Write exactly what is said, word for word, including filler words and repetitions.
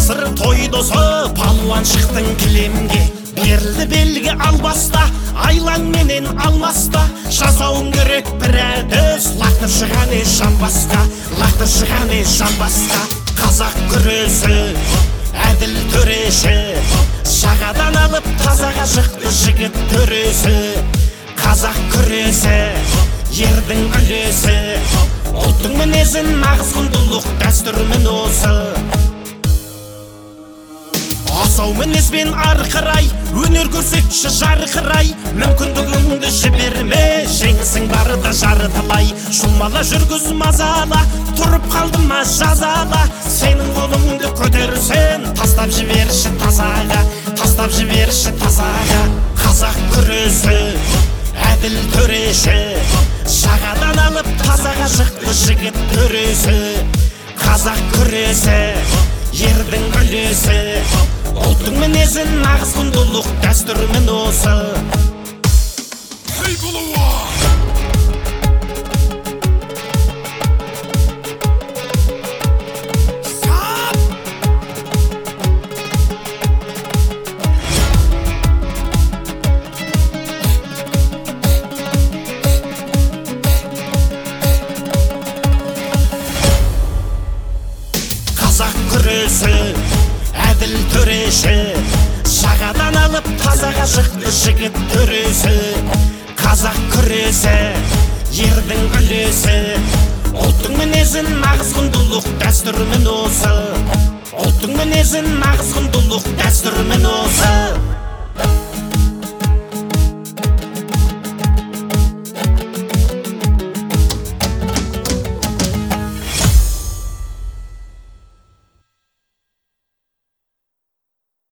ғасыр той досы палуан шықтың кілемге, берілді белгі албаста, айлаң менен алмаста. Жасауың керек бір әдіс, лақтыр шығаны жамбасқа, лақтыр шығаны жамбасқа. Қазақ күресі, әділ төреші, жағадан алып тазаға шықты жігіт төресі. Қазақ күресі, ердің үлесі, ұлттың мінезін нағыз құндылық дәстүрмен осы. Асау мінезбен арқырай, өнер көрсетші жарқырай, мүмкіндігіңді жіберме, жеңісің барда жартылай. Шумала жүргіз мазала, тұрып қалды ма жазала, сенің қолыңды көтерсең тастап жіберші тазаға, тастап жіберші тазаға. Қазақ күресі, әділ төреші, жағадан алып тазаға шықты жігіт төресі. Қазақ күресі, ердің үлесі, ұлттың мінезін нағыз құндылық дәстүрмен осы. Қазақ күресі, әділ төреші, жағадан алып тазаға шықты жігіт төресі. Қазақ күресі, ердің үлесі, ұлттың мінезін нағыз құндылық дәстүрмен осы. Ұлттың мінезін нағыз құндылық дәстүрмен осы.